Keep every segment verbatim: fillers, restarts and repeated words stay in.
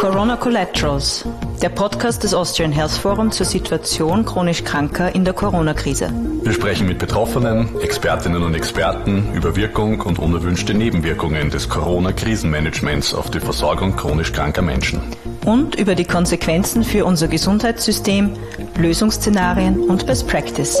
Corona Collaterals, der Podcast des Austrian Health Forum zur Situation chronisch Kranker in der Corona-Krise. Wir sprechen mit Betroffenen, Expertinnen und Experten über Wirkung und unerwünschte Nebenwirkungen des Corona-Krisenmanagements auf die Versorgung chronisch kranker Menschen. Und über die Konsequenzen für unser Gesundheitssystem, Lösungsszenarien und Best Practice.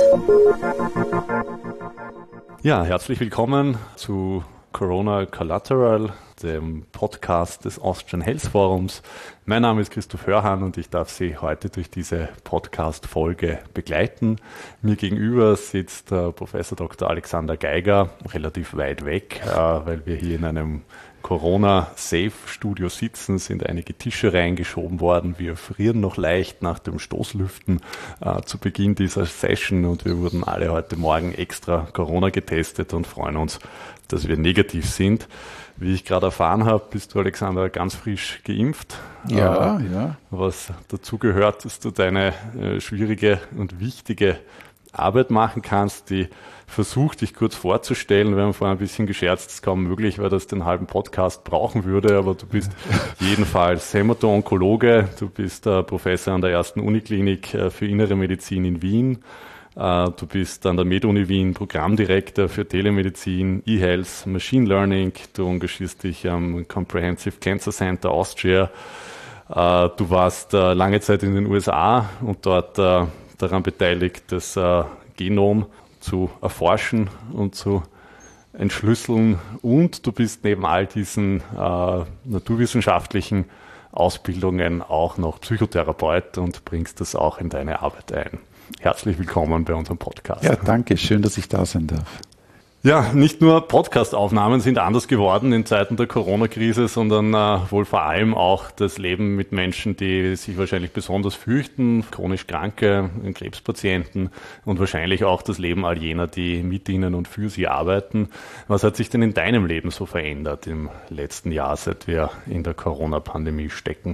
Ja, herzlich willkommen zu Corona Collateral, dem Podcast des Austrian Health Forums. Mein Name ist Christoph Hörhan und ich darf Sie heute durch diese Podcast-Folge begleiten. Mir gegenüber sitzt äh, Professor Doktor Alexander Geiger, relativ weit weg, äh, weil wir hier in einem Corona-Safe-Studio sitzen, sind einige Tische reingeschoben worden. Wir frieren noch leicht nach dem Stoßlüften äh, zu Beginn dieser Session und wir wurden alle heute Morgen extra Corona getestet und freuen uns, dass wir negativ sind. Wie ich gerade erfahren habe, bist du, Alexander, ganz frisch geimpft. Ja, äh, ja. Was dazu gehört, dass du deine äh, schwierige und wichtige Arbeit machen kannst, die versucht, dich kurz vorzustellen. Wir haben vorhin ein bisschen gescherzt, es ist kaum möglich, weil das den halben Podcast brauchen würde, aber du bist jedenfalls Hämato-Onkologe, du bist äh, Professor an der ersten Uniklinik äh, für Innere Medizin in Wien. Du bist an der Med-Uni Wien Programmdirektor für Telemedizin, E-Health, Machine Learning. Du engagierst dich am Comprehensive Cancer Center Austria. Du warst lange Zeit in den U S A und dort daran beteiligt, das Genom zu erforschen und zu entschlüsseln. Und du bist neben all diesen naturwissenschaftlichen Ausbildungen auch noch Psychotherapeut und bringst das auch in deine Arbeit ein. Herzlich willkommen bei unserem Podcast. Ja, danke. Schön, dass ich da sein darf. Ja, nicht nur Podcast-Aufnahmen sind anders geworden in Zeiten der Corona-Krise, sondern äh, wohl vor allem auch das Leben mit Menschen, die sich wahrscheinlich besonders fürchten, chronisch Kranke, Krebspatienten und wahrscheinlich auch das Leben all jener, die mit ihnen und für sie arbeiten. Was hat sich denn in deinem Leben so verändert im letzten Jahr, seit wir in der Corona-Pandemie stecken?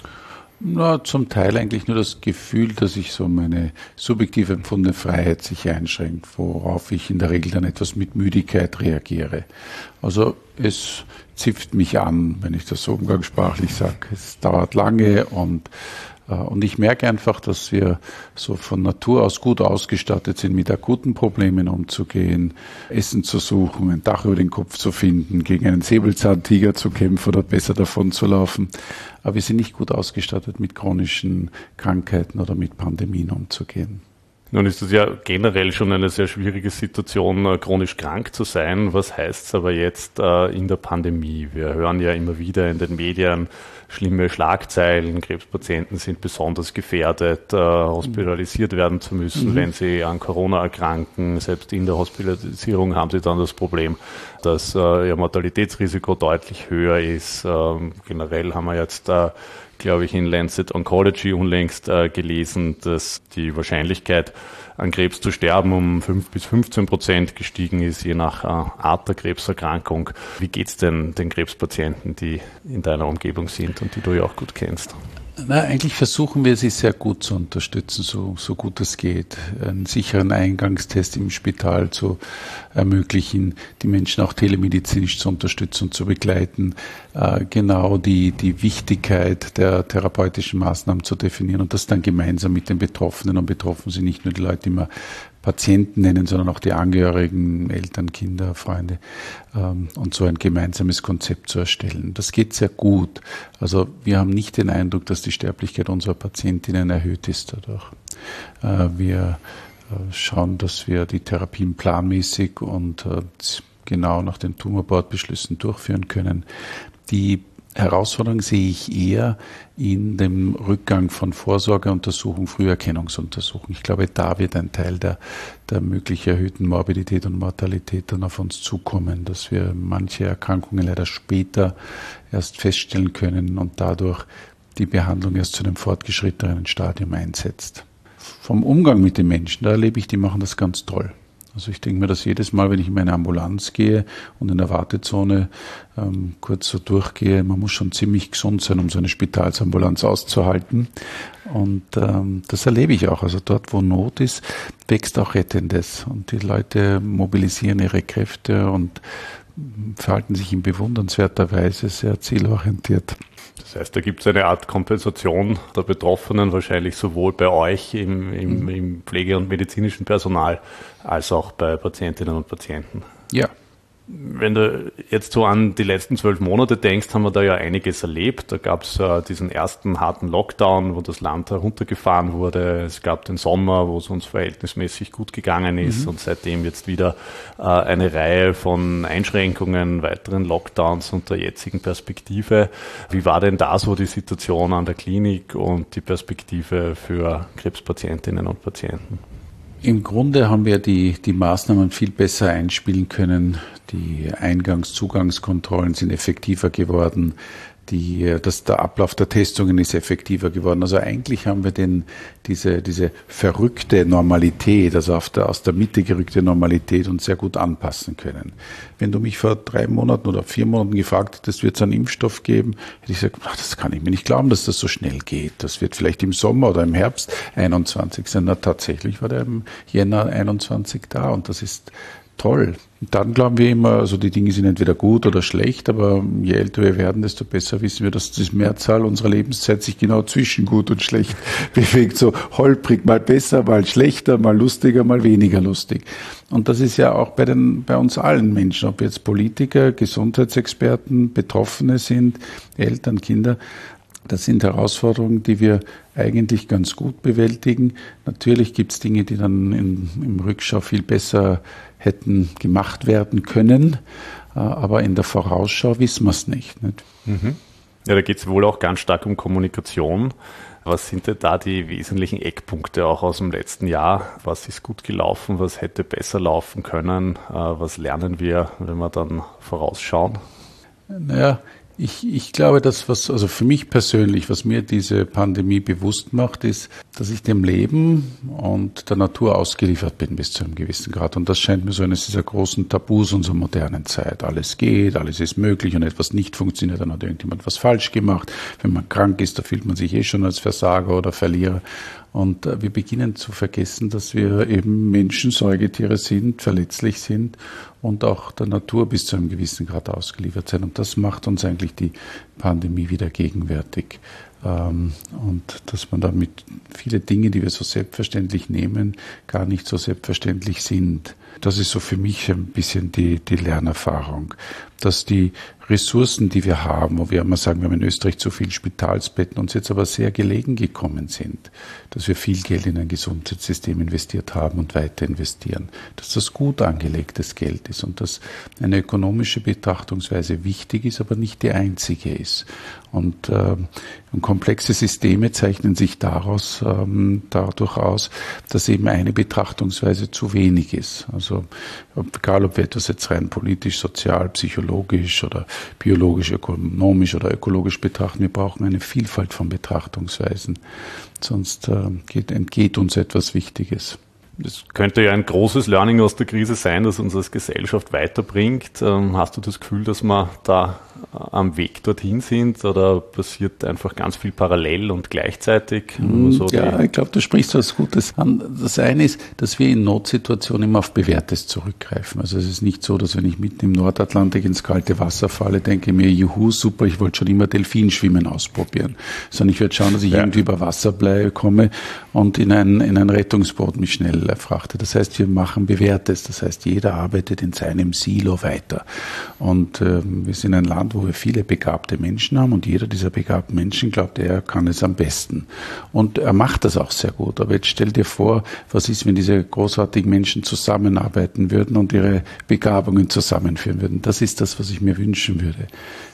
Na, zum Teil eigentlich nur das Gefühl, dass ich so meine subjektiv empfundene Freiheit sich einschränkt, worauf ich in der Regel dann etwas mit Müdigkeit reagiere. Also es zipft mich an, wenn ich das so umgangssprachlich sage. Es dauert lange und Und ich merke einfach, dass wir so von Natur aus gut ausgestattet sind, mit akuten Problemen umzugehen, Essen zu suchen, ein Dach über den Kopf zu finden, gegen einen Säbelzahntiger zu kämpfen oder besser davon zu laufen. Aber wir sind nicht gut ausgestattet, mit chronischen Krankheiten oder mit Pandemien umzugehen. Nun ist es ja generell schon eine sehr schwierige Situation, chronisch krank zu sein. Was heißt es aber jetzt äh, in der Pandemie? Wir hören ja immer wieder in den Medien schlimme Schlagzeilen. Krebspatienten sind besonders gefährdet, äh, hospitalisiert werden zu müssen, mhm. wenn sie an Corona erkranken. Selbst in der Hospitalisierung haben sie dann das Problem, dass äh, ihr Mortalitätsrisiko deutlich höher ist. Ähm, generell haben wir jetzt äh, glaube ich, in Lancet Oncology unlängst äh, gelesen, dass die Wahrscheinlichkeit, an Krebs zu sterben, um fünf bis fünfzehn Prozent gestiegen ist, je nach äh, Art der Krebserkrankung. Wie geht's denn den Krebspatienten, die in deiner Umgebung sind und die du ja auch gut kennst? Na, eigentlich versuchen wir, sie sehr gut zu unterstützen, so, so gut es geht. Einen sicheren Eingangstest im Spital zu ermöglichen, die Menschen auch telemedizinisch zu unterstützen und zu begleiten, äh, genau die, die Wichtigkeit der therapeutischen Maßnahmen zu definieren und das dann gemeinsam mit den Betroffenen. Und betroffen sind nicht nur die Leute, die man Patienten nennen, sondern auch die Angehörigen, Eltern, Kinder, Freunde ähm, und so ein gemeinsames Konzept zu erstellen. Das geht sehr gut. Also wir haben nicht den Eindruck, dass die Sterblichkeit unserer Patientinnen erhöht ist dadurch. Äh, wir äh, schauen, dass wir die Therapien planmäßig und äh, genau nach den Tumorboard-Beschlüssen durchführen können. Die Herausforderung sehe ich eher in dem Rückgang von Vorsorgeuntersuchungen, Früherkennungsuntersuchungen. Ich glaube, da wird ein Teil der, der möglich erhöhten Morbidität und Mortalität dann auf uns zukommen, dass wir manche Erkrankungen leider später erst feststellen können und dadurch die Behandlung erst zu einem fortgeschrittenen Stadium einsetzt. Vom Umgang mit den Menschen, da erlebe ich, die machen das ganz toll. Also ich denke mir, dass jedes Mal, wenn ich in meine Ambulanz gehe und in der Wartezone ähm, kurz so durchgehe, man muss schon ziemlich gesund sein, um so eine Spitalsambulanz auszuhalten. Und ähm, das erlebe ich auch. Also dort, wo Not ist, wächst auch Rettendes. Und die Leute mobilisieren ihre Kräfte und verhalten sich in bewundernswerter Weise sehr zielorientiert. Das heißt, da gibt es eine Art Kompensation der Betroffenen, wahrscheinlich sowohl bei euch im, im, mhm. im Pflege- und medizinischen Personal als auch bei Patientinnen und Patienten. Ja. Wenn du jetzt so an die letzten zwölf Monate denkst, haben wir da ja einiges erlebt. Da gab es äh, diesen ersten harten Lockdown, wo das Land heruntergefahren wurde. Es gab den Sommer, wo es uns verhältnismäßig gut gegangen ist mhm. und seitdem jetzt wieder äh, eine Reihe von Einschränkungen, weiteren Lockdowns und der jetzigen Perspektive. Wie war denn da so die Situation an der Klinik und die Perspektive für Krebspatientinnen und Patienten? Im Grunde haben wir die, die Maßnahmen viel besser einspielen können. Die Eingangs-, Zugangskontrollen sind effektiver geworden. Die, das, der Ablauf der Testungen ist effektiver geworden. Also eigentlich haben wir den, diese, diese verrückte Normalität, also auf der, aus der Mitte gerückte Normalität uns sehr gut anpassen können. Wenn du mich vor drei Monaten oder vier Monaten gefragt hättest, wird es einen Impfstoff geben, hätte ich gesagt, ach, das kann ich mir nicht glauben, dass das so schnell geht. Das wird vielleicht im Sommer oder im Herbst einundzwanzig sein. Na, tatsächlich war der im Jänner einundzwanzig da und das ist toll. Dann glauben wir immer, also die Dinge sind entweder gut oder schlecht, aber je älter wir werden, desto besser wissen wir, dass die Mehrzahl unserer Lebenszeit sich genau zwischen gut und schlecht bewegt. So holprig, mal besser, mal schlechter, mal lustiger, mal weniger lustig. Und das ist ja auch bei den, bei uns allen Menschen, ob jetzt Politiker, Gesundheitsexperten, Betroffene sind, Eltern, Kinder. Das sind Herausforderungen, die wir eigentlich ganz gut bewältigen. Natürlich gibt es Dinge, die dann in, im Rückschau viel besser hätten gemacht werden können, aber in der Vorausschau wissen wir es nicht. nicht? Mhm. Ja, da geht es wohl auch ganz stark um Kommunikation. Was sind denn da die wesentlichen Eckpunkte auch aus dem letzten Jahr? Was ist gut gelaufen? Was hätte besser laufen können? Was lernen wir, wenn wir dann vorausschauen? Naja, Ich, ich glaube, dass was, also für mich persönlich, was mir diese Pandemie bewusst macht, ist, dass ich dem Leben und der Natur ausgeliefert bin bis zu einem gewissen Grad. Und das scheint mir so eines dieser großen Tabus unserer modernen Zeit. Alles geht, alles ist möglich und etwas nicht funktioniert, dann hat irgendjemand was falsch gemacht. Wenn man krank ist, da fühlt man sich eh schon als Versager oder Verlierer. Und wir beginnen zu vergessen, dass wir eben Menschen, Säugetiere sind, verletzlich sind und auch der Natur bis zu einem gewissen Grad ausgeliefert sind. Und das macht uns eigentlich die Pandemie wieder gegenwärtig. Und dass man damit viele Dinge, die wir so selbstverständlich nehmen, gar nicht so selbstverständlich sind. Das ist so für mich ein bisschen die, die Lernerfahrung, dass die Ressourcen, die wir haben, wo wir immer sagen, wir haben in Österreich zu viele Spitalsbetten, uns jetzt aber sehr gelegen gekommen sind, dass wir viel Geld in ein Gesundheitssystem investiert haben und weiter investieren, dass das gut angelegtes Geld ist und dass eine ökonomische Betrachtungsweise wichtig ist, aber nicht die einzige ist. Und, äh, und komplexe Systeme zeichnen sich daraus, ähm, dadurch aus, dass eben eine Betrachtungsweise zu wenig ist. Also egal, ob wir etwas jetzt rein politisch, sozial, psychologisch oder biologisch, ökonomisch oder ökologisch betrachten, wir brauchen eine Vielfalt von Betrachtungsweisen. Sonst äh, geht, entgeht uns etwas Wichtiges. Das könnte ja ein großes Learning aus der Krise sein, das uns als Gesellschaft weiterbringt. Hast du das Gefühl, dass wir da am Weg dorthin sind oder passiert einfach ganz viel parallel und gleichzeitig? So ja, ich glaube, du sprichst was Gutes an. Das eine ist, dass wir in Notsituationen immer auf Bewährtes zurückgreifen. Also es ist nicht so, dass wenn ich mitten im Nordatlantik ins kalte Wasser falle, denke ich mir, juhu, super, ich wollte schon immer Delfinschwimmen ausprobieren. Sondern ich werde schauen, dass ich ja. irgendwie über Wasser bleibe, komme und in ein, in ein Rettungsboot mich schnell erfrachte. Das heißt, wir machen Bewährtes. Das heißt, jeder arbeitet in seinem Silo weiter. Und äh, wir sind ein Land, wo wir viele begabte Menschen haben und jeder dieser begabten Menschen glaubt, er kann es am besten. Und er macht das auch sehr gut. Aber jetzt stell dir vor, was ist, wenn diese großartigen Menschen zusammenarbeiten würden und ihre Begabungen zusammenführen würden. Das ist das, was ich mir wünschen würde.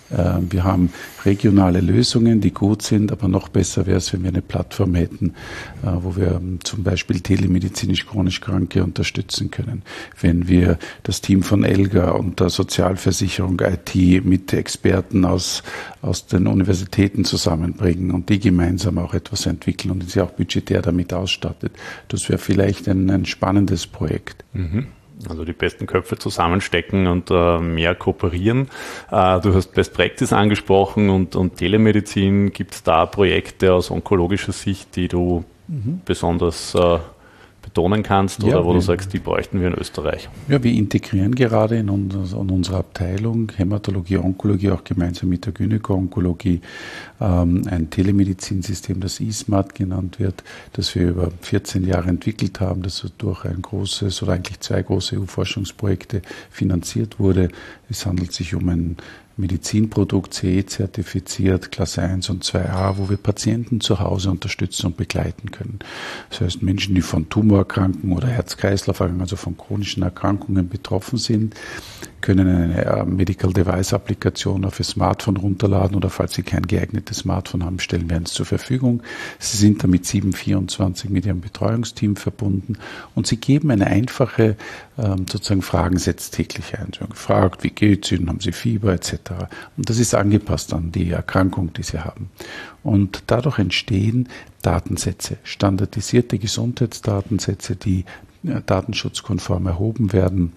Wir haben regionale Lösungen, die gut sind, aber noch besser wäre es, wenn wir eine Plattform hätten, wo wir zum Beispiel telemedizinisch chronisch Kranke unterstützen können. Wenn wir das Team von ELGA und der Sozialversicherung I T mit Experten aus, aus den Universitäten zusammenbringen und die gemeinsam auch etwas entwickeln und sie auch budgetär damit ausstattet. Das wäre vielleicht ein, ein spannendes Projekt. Mhm. Also die besten Köpfe zusammenstecken und äh, mehr kooperieren. Äh, du hast Best Practice angesprochen und, und Telemedizin. Gibt es da Projekte aus onkologischer Sicht, die du mhm. besonders äh, betonen kannst oder ja, wo du sagst, die bräuchten wir in Österreich? Ja, wir integrieren gerade in, unser, in unserer Abteilung Hämatologie, Onkologie, auch gemeinsam mit der Gynäko-Onkologie, ähm, ein Telemedizinsystem, das eSmart genannt wird, das wir über vierzehn Jahre entwickelt haben, das durch ein großes oder eigentlich zwei große E U-Forschungsprojekte finanziert wurde. Es handelt sich um ein Medizinprodukt, C E-zertifiziert, Klasse eins und zwei a, wo wir Patienten zu Hause unterstützen und begleiten können. Das heißt, Menschen, die von Tumorerkrankungen oder Herz-Kreislauf-Erkrankungen, also von chronischen Erkrankungen betroffen sind, können eine Medical Device-Applikation auf ihr Smartphone runterladen oder falls sie kein geeignetes Smartphone haben, stellen wir eins zur Verfügung. Sie sind damit sieben vierundzwanzig mit ihrem Betreuungsteam verbunden und sie geben eine einfache ähm, sozusagen Fragensetz täglich ein. Sie werden gefragt, wie geht's Ihnen, haben Sie Fieber et cetera. Und das ist angepasst an die Erkrankung, die Sie haben. Und dadurch entstehen Datensätze, standardisierte Gesundheitsdatensätze, die äh, datenschutzkonform erhoben werden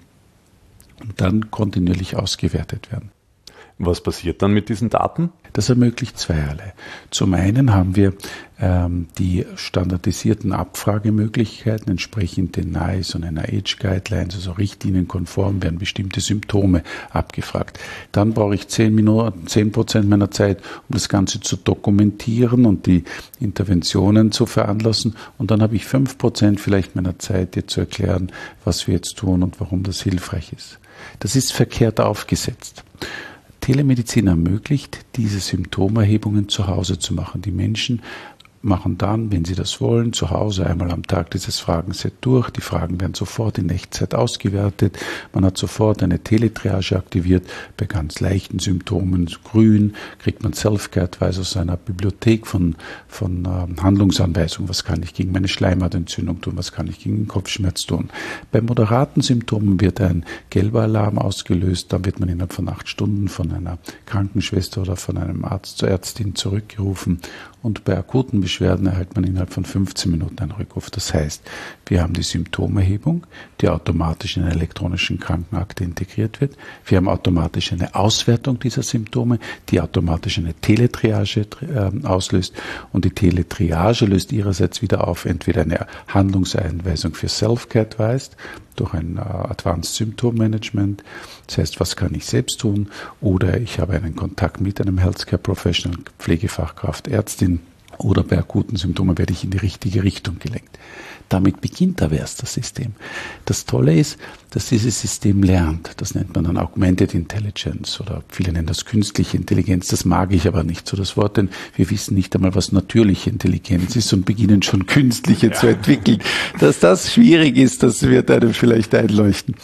und dann kontinuierlich ausgewertet werden. Was passiert dann mit diesen Daten? Das ermöglicht zweierlei. Zum einen haben wir ähm, die standardisierten Abfragemöglichkeiten entsprechend den N I C E und N I H Guidelines, also richtlinienkonform werden bestimmte Symptome abgefragt. Dann brauche ich zehn Minuten, zehn Prozent meiner Zeit, um das Ganze zu dokumentieren und die Interventionen zu veranlassen. Und dann habe ich fünf Prozent vielleicht meiner Zeit, dir zu erklären, was wir jetzt tun und warum das hilfreich ist. Das ist verkehrt aufgesetzt. Telemedizin ermöglicht, diese Symptomerhebungen zu Hause zu machen. Die Menschen machen dann, wenn sie das wollen, zu Hause einmal am Tag dieses Fragenset durch. Die Fragen werden sofort in Echtzeit ausgewertet. Man hat sofort eine Teletriage aktiviert. Bei ganz leichten Symptomen, grün, kriegt man Self-Care-Advice aus einer Bibliothek von, von äh, Handlungsanweisungen. Was kann ich gegen meine Schleimhautentzündung tun? Was kann ich gegen den Kopfschmerz tun? Bei moderaten Symptomen wird ein gelber Alarm ausgelöst. Dann wird man innerhalb von acht Stunden von einer Krankenschwester oder von einem Arzt zur Ärztin zurückgerufen. Und bei akuten Beschwerden erhält man innerhalb von fünfzehn Minuten einen Rückruf. Das heißt, wir haben die Symptomerhebung, die automatisch in einer elektronischen Krankenakte integriert wird. Wir haben automatisch eine Auswertung dieser Symptome, die automatisch eine Teletriage äh, auslöst. Und die Teletriage löst ihrerseits wieder auf, entweder eine Handlungseinweisung für Self-Care-Advice durch ein äh, Advanced Symptom Management. Das heißt, was kann ich selbst tun? Oder ich habe einen Kontakt mit einem Healthcare Professional, Pflegefachkraft, Ärztin. Oder bei akuten Symptomen werde ich in die richtige Richtung gelenkt. Damit beginnt aber erst das System. Das Tolle ist, dass dieses System lernt. Das nennt man dann Augmented Intelligence oder viele nennen das künstliche Intelligenz. Das mag ich aber nicht so das Wort, denn wir wissen nicht einmal, was natürliche Intelligenz ist und beginnen schon künstliche ja. zu entwickeln. Dass das schwierig ist, das wird einem vielleicht einleuchten.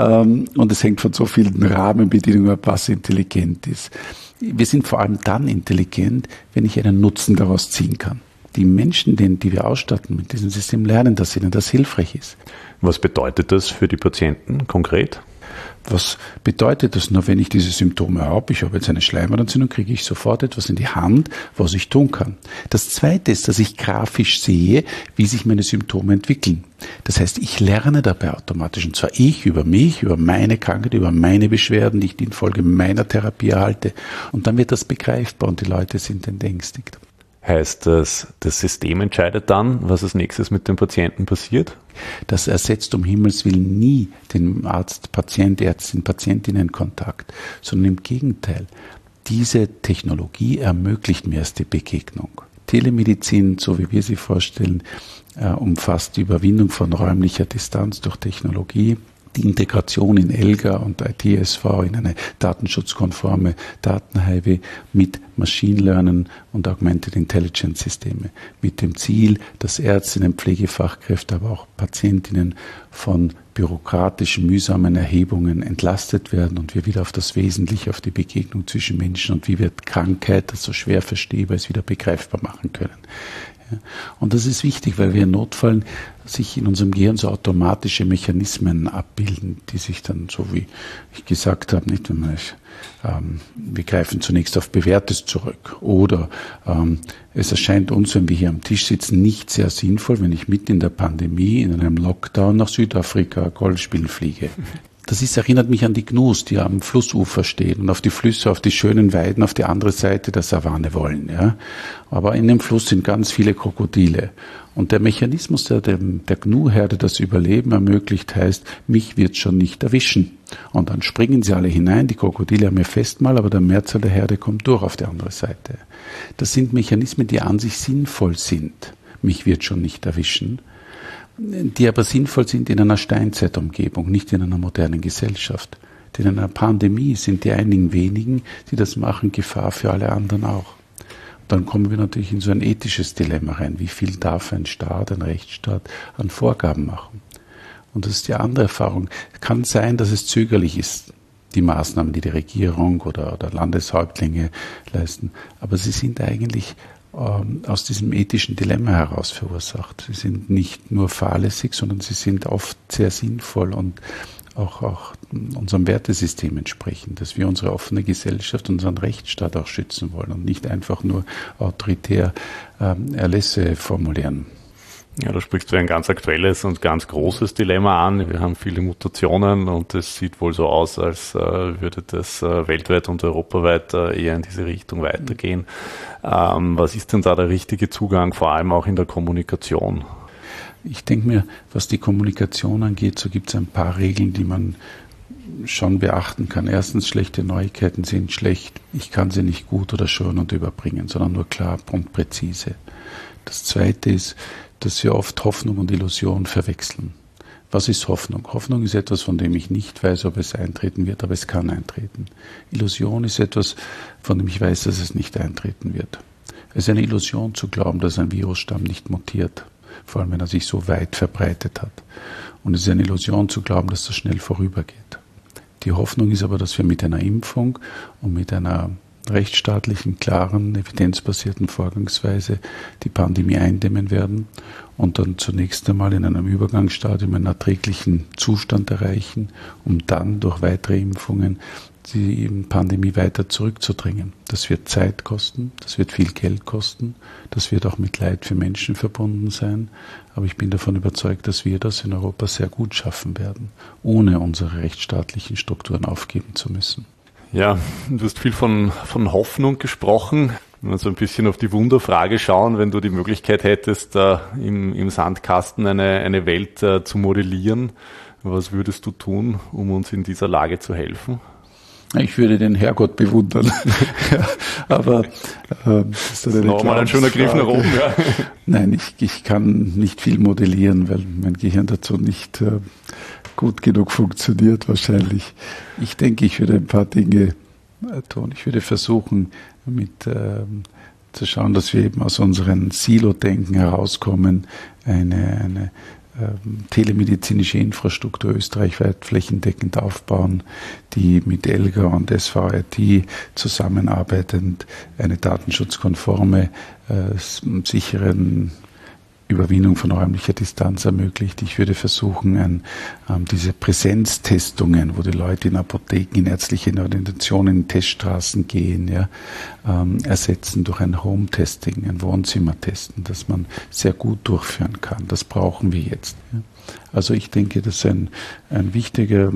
Und es hängt von so vielen Rahmenbedingungen ab, was intelligent ist. Wir sind vor allem dann intelligent, wenn ich einen Nutzen daraus ziehen kann. Die Menschen, die wir ausstatten mit diesem System, lernen, dass ihnen das hilfreich ist. Was bedeutet das für die Patienten konkret? Was bedeutet das nur, wenn ich diese Symptome habe? Ich habe jetzt eine Schleimhautentzündung, kriege ich sofort etwas in die Hand, was ich tun kann. Das Zweite ist, dass ich grafisch sehe, wie sich meine Symptome entwickeln. Das heißt, ich lerne dabei automatisch, und zwar ich über mich, über meine Krankheit, über meine Beschwerden, die ich infolge meiner Therapie erhalte. Und dann wird das begreifbar und die Leute sind entängstigt. Heißt das, das System entscheidet dann, was als nächstes mit dem Patienten passiert? Das ersetzt um Himmels Willen nie den Arzt, Patient, Ärztin, Patientinnen-Kontakt, sondern im Gegenteil. Diese Technologie ermöglicht mir erst die Begegnung. Telemedizin, so wie wir sie vorstellen, äh, umfasst die Überwindung von räumlicher Distanz durch Technologie, die Integration in ELGA und I T S V in eine datenschutzkonforme Datenhighway mit Machine Learning und Augmented Intelligence Systeme. Mit dem Ziel, dass Ärztinnen, Pflegefachkräfte, aber auch Patientinnen von bürokratischen, mühsamen Erhebungen entlastet werden und wir wieder auf das Wesentliche, auf die Begegnung zwischen Menschen und wie wir Krankheit, das so schwer verstehbar ist, wieder begreifbar machen können. Und das ist wichtig, weil wir in Notfällen sich in unserem Gehirn so automatische Mechanismen abbilden, die sich dann, so wie ich gesagt habe, nicht, wenn man, ähm, wir greifen zunächst auf Bewährtes zurück. Oder ähm, es erscheint uns, wenn wir hier am Tisch sitzen, nicht sehr sinnvoll, wenn ich mitten in der Pandemie, in einem Lockdown nach Südafrika Golf spielen fliege. Das ist, erinnert mich an die Gnus, die am Flussufer stehen und auf die Flüsse, auf die schönen Weiden, auf die andere Seite der Savanne wollen. Ja. Aber in dem Fluss sind ganz viele Krokodile. Und der Mechanismus, der dem, der Gnu-Herde das Überleben ermöglicht, heißt, mich wird schon nicht erwischen. Und dann springen sie alle hinein, die Krokodile haben ihr Festmahl, aber der Mehrzahl der Herde kommt durch auf die andere Seite. Das sind Mechanismen, die an sich sinnvoll sind. Mich wird schon nicht erwischen. Die aber sinnvoll sind in einer Steinzeitumgebung, nicht in einer modernen Gesellschaft. Denn in einer Pandemie sind die einigen wenigen, die das machen, Gefahr für alle anderen auch. Und dann kommen wir natürlich in so ein ethisches Dilemma rein. Wie viel darf ein Staat, ein Rechtsstaat an Vorgaben machen? Und das ist die andere Erfahrung. Es kann sein, dass es zögerlich ist, die Maßnahmen, die die Regierung oder, oder Landeshäuptlinge leisten. Aber sie sind eigentlich aus diesem ethischen Dilemma heraus verursacht. Sie sind nicht nur fahrlässig, sondern sie sind oft sehr sinnvoll und auch, auch unserem Wertesystem entsprechend, dass wir unsere offene Gesellschaft, unseren Rechtsstaat auch schützen wollen und nicht einfach nur autoritär ähm, Erlässe formulieren. Ja, da sprichst du ein ganz aktuelles und ganz großes Dilemma an. Wir haben viele Mutationen und es sieht wohl so aus, als äh, würde das äh, weltweit und europaweit äh, eher in diese Richtung weitergehen. Ähm, was ist denn da der richtige Zugang, vor allem auch in der Kommunikation? Ich denke mir, was die Kommunikation angeht, so gibt es ein paar Regeln, die man schon beachten kann. Erstens, schlechte Neuigkeiten sind schlecht. Ich kann sie nicht gut oder schön und überbringen, sondern nur klar und präzise. Das Zweite ist, dass wir oft Hoffnung und Illusion verwechseln. Was ist Hoffnung? Hoffnung ist etwas, von dem ich nicht weiß, ob es eintreten wird, aber es kann eintreten. Illusion ist etwas, von dem ich weiß, dass es nicht eintreten wird. Es ist eine Illusion zu glauben, dass ein Virusstamm nicht mutiert, vor allem wenn er sich so weit verbreitet hat. Und es ist eine Illusion zu glauben, dass das schnell vorübergeht. Die Hoffnung ist aber, dass wir mit einer Impfung und mit einer rechtsstaatlichen, klaren, evidenzbasierten Vorgangsweise die Pandemie eindämmen werden und dann zunächst einmal in einem Übergangsstadium einen erträglichen Zustand erreichen, um dann durch weitere Impfungen die Pandemie weiter zurückzudrängen. Das wird Zeit kosten, das wird viel Geld kosten, das wird auch mit Leid für Menschen verbunden sein, aber ich bin davon überzeugt, dass wir das in Europa sehr gut schaffen werden, ohne unsere rechtsstaatlichen Strukturen aufgeben zu müssen. Ja, du hast viel von, von Hoffnung gesprochen. Wenn wir so ein bisschen auf die Wunderfrage schauen, wenn du die Möglichkeit hättest, äh, im, im Sandkasten eine, eine Welt äh, zu modellieren, was würdest du tun, um uns in dieser Lage zu helfen? Ich würde den Herrgott bewundern. Ja, aber äh, das ist, das ist noch mal ein schöner Griff nach oben. Ja. Nein, ich, ich kann nicht viel modellieren, weil mein Gehirn dazu nicht äh, gut genug funktioniert wahrscheinlich. Ich denke, ich würde ein paar Dinge äh, tun. Ich würde versuchen, mit äh, zu schauen, dass wir eben aus unserem Silo-Denken herauskommen, eine, eine telemedizinische Infrastruktur österreichweit flächendeckend aufbauen, die mit ELGA und S V I T zusammenarbeitend eine datenschutzkonforme, äh, sicheren Überwindung von räumlicher Distanz ermöglicht. Ich würde versuchen, ein, ähm, diese Präsenztestungen, wo die Leute in Apotheken, in ärztlichen Organisationen, in Teststraßen gehen, ja, ähm, ersetzen durch ein Home-Testing, ein Wohnzimmertesten, das man sehr gut durchführen kann. Das brauchen wir jetzt. Ja. Also ich denke, dass ein, ein wichtiger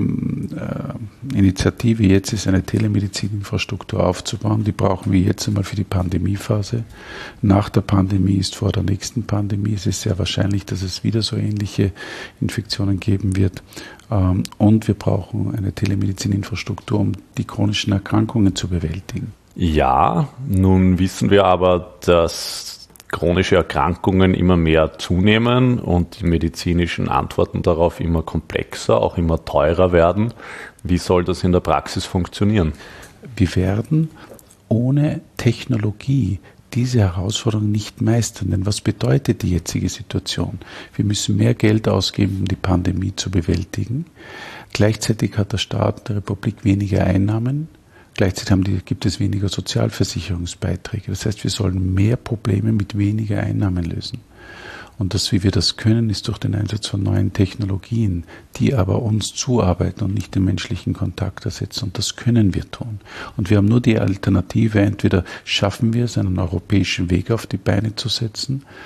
äh, Initiative jetzt ist, eine Telemedizininfrastruktur aufzubauen. Die brauchen wir jetzt einmal für die Pandemiephase. Nach der Pandemie ist vor der nächsten Pandemie. Es ist sehr wahrscheinlich, dass es wieder so ähnliche Infektionen geben wird. Ähm, und wir brauchen eine Telemedizininfrastruktur, um die chronischen Erkrankungen zu bewältigen. Ja, nun wissen wir aber, dass chronische Erkrankungen immer mehr zunehmen und die medizinischen Antworten darauf immer komplexer, auch immer teurer werden. Wie soll das in der Praxis funktionieren? Wir werden ohne Technologie diese Herausforderung nicht meistern. Denn was bedeutet die jetzige Situation? Wir müssen mehr Geld ausgeben, um die Pandemie zu bewältigen. Gleichzeitig hat der Staat der Republik weniger Einnahmen. Gleichzeitig haben die, gibt es weniger Sozialversicherungsbeiträge. Das heißt, wir sollen mehr Probleme mit weniger Einnahmen lösen. Und das, wie wir das können, ist durch den Einsatz von neuen Technologien, die aber uns zuarbeiten und nicht den menschlichen Kontakt ersetzen. Und das können wir tun. Und wir haben nur die Alternative, entweder schaffen wir es, einen europäischen Weg auf die Beine zu setzen,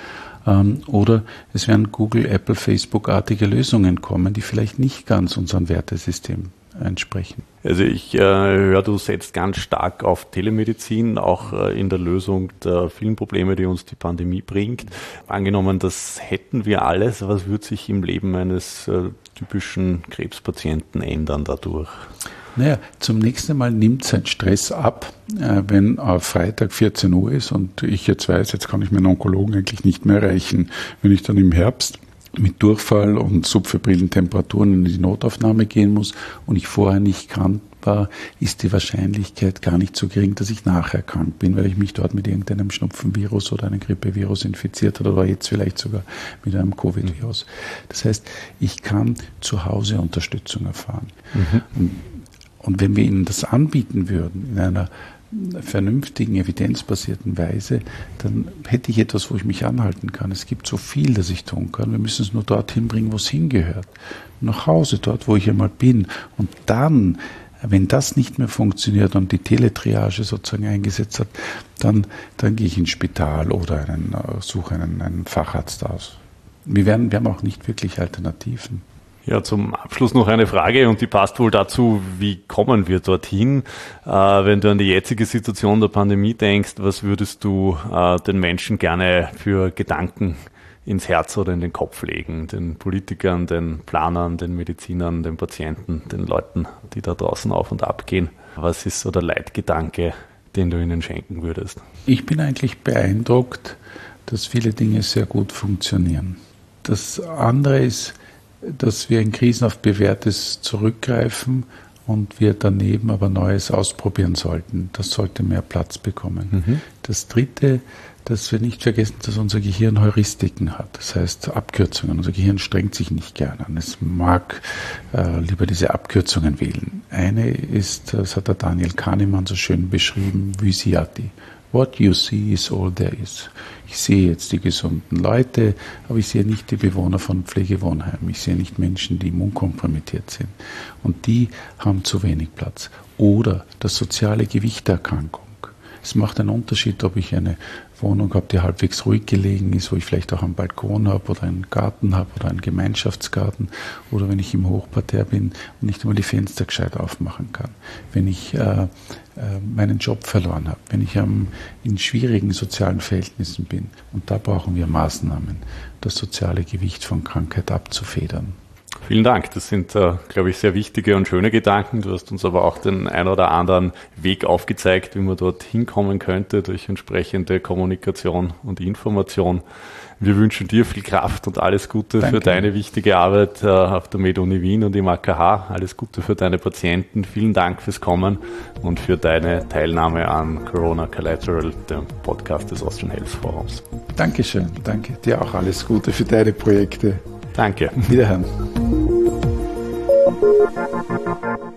Ähm, oder es werden Google, Apple, Facebook-artige Lösungen kommen, die vielleicht nicht ganz unserem Wertesystem entsprechen. Also ich äh, höre, du setzt ganz stark auf Telemedizin, auch äh, in der Lösung der vielen Probleme, die uns die Pandemie bringt. Angenommen, das hätten wir alles, was würde sich im Leben eines äh, typischen Krebspatienten ändern dadurch? Naja, zum nächsten Mal nimmt sein Stress ab, äh, wenn äh, Freitag vierzehn Uhr ist und ich jetzt weiß, jetzt kann ich meinen Onkologen eigentlich nicht mehr erreichen. Wenn ich dann im Herbst mit Durchfall und subfebrilen Temperaturen in die Notaufnahme gehen muss und ich vorher nicht krank war, ist die Wahrscheinlichkeit gar nicht so gering, dass ich nachher krank bin, weil ich mich dort mit irgendeinem Schnupfenvirus oder einem Grippevirus infiziert habe oder jetzt vielleicht sogar mit einem Covid-Virus. Das heißt, ich kann zu Hause Unterstützung erfahren. Mhm. Und, und wenn wir Ihnen das anbieten würden in einer vernünftigen, evidenzbasierten Weise, dann hätte ich etwas, wo ich mich anhalten kann. Es gibt so viel, das ich tun kann. Wir müssen es nur dorthin bringen, wo es hingehört. Nach Hause, dort, wo ich einmal bin. Und dann, wenn das nicht mehr funktioniert und die Teletriage sozusagen eingesetzt hat, dann, dann gehe ich ins Spital oder einen, suche einen, einen Facharzt aus. Wir, werden, wir haben auch nicht wirklich Alternativen. Ja, zum Abschluss noch eine Frage und die passt wohl dazu, wie kommen wir dorthin? Äh, wenn du an die jetzige Situation der Pandemie denkst, was würdest du äh, den Menschen gerne für Gedanken ins Herz oder in den Kopf legen? Den Politikern, den Planern, den Medizinern, den Patienten, den Leuten, die da draußen auf und ab gehen. Was ist so der Leitgedanke, den du ihnen schenken würdest? Ich bin eigentlich beeindruckt, dass viele Dinge sehr gut funktionieren. Das andere ist, dass wir in Krisen auf Bewährtes zurückgreifen und wir daneben aber Neues ausprobieren sollten. Das sollte mehr Platz bekommen. Mhm. Das Dritte, dass wir nicht vergessen, dass unser Gehirn Heuristiken hat. Das heißt Abkürzungen. Unser Gehirn strengt sich nicht gerne an. Es mag äh, lieber diese Abkürzungen wählen. Eine ist, das hat der Daniel Kahnemann so schön beschrieben, Vysiati. What you see is all there is. Ich sehe jetzt die gesunden Leute, aber ich sehe nicht die Bewohner von Pflegewohnheimen. Ich sehe nicht Menschen, die immunkompromittiert sind. Und die haben zu wenig Platz. Oder das soziale Gewicht der Erkrankung. Es macht einen Unterschied, ob ich eine Wohnung habe, die halbwegs ruhig gelegen ist, wo ich vielleicht auch einen Balkon habe oder einen Garten habe oder einen Gemeinschaftsgarten, oder wenn ich im Hochparterre bin und nicht einmal die Fenster gescheit aufmachen kann. Wenn ich äh, äh, meinen Job verloren habe, wenn ich ähm, in schwierigen sozialen Verhältnissen bin. Und da brauchen wir Maßnahmen, das soziale Gewicht von Krankheit abzufedern. Vielen Dank. Das sind, äh, glaube ich, sehr wichtige und schöne Gedanken. Du hast uns aber auch den ein oder anderen Weg aufgezeigt, wie man dort hinkommen könnte durch entsprechende Kommunikation und Information. Wir wünschen dir viel Kraft und alles Gute Danke. Für deine wichtige Arbeit äh, auf der Med-Uni Wien und im A K H. Alles Gute für deine Patienten. Vielen Dank fürs Kommen und für deine Teilnahme an Corona Collateral, dem Podcast des Austrian Health Forums. Dankeschön. Danke. Dir auch alles Gute für deine Projekte. Danke. Wiederhören.